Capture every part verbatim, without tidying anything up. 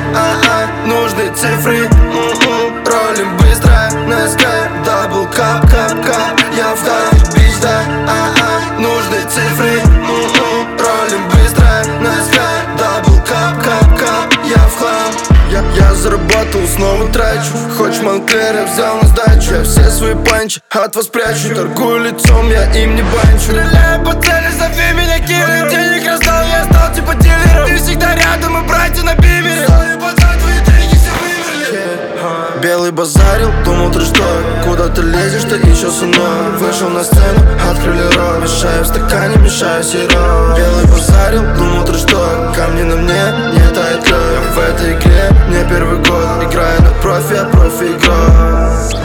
а-а, нужны цифры. м-м, Ролим быстро на скай, дабл кап, кап, кап. Я в хай, бич, да, а-а, нужны цифры. м-м, Ролим быстро на скай, дабл кап, кап, кап. Я в хлам. Я, я заработал, снова трачу. Хочешь Монклер, я взял на сдачу. Я все свои панчи от вас прячу. Торгую лицом, я им не банчу. Стреляю по цели, зови меня киллер. Денег раздал, я стал типа дилером. Ты всегда рядом, мы братья на бимере. Белый базарил, думал ты что? Куда ты лезешь, ты еще со мной. Вышел на сцену, открыли рот. Мешаю в стакане, мешаю сироп. Белый базарил, думал ты что? Камни на мне, не тает кровь. В этой игре мне первый год. Играю на профи, а профи игрок.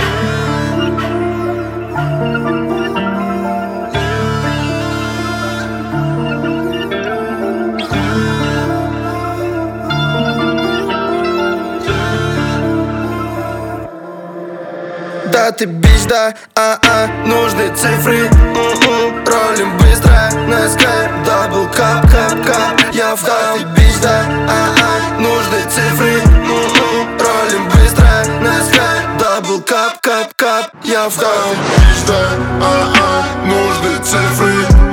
Да ты бич, да, а-а, нужны цифры. м-м, Ролим быстро на скай, дабл кап, кап, кап. Я в хай, да ты бич, да, а-а, нужны цифры. м-м, Ролим быстро на скай, дабл кап, кап, кап. Я в хай, да ты бич, да, а-а, нужны цифры.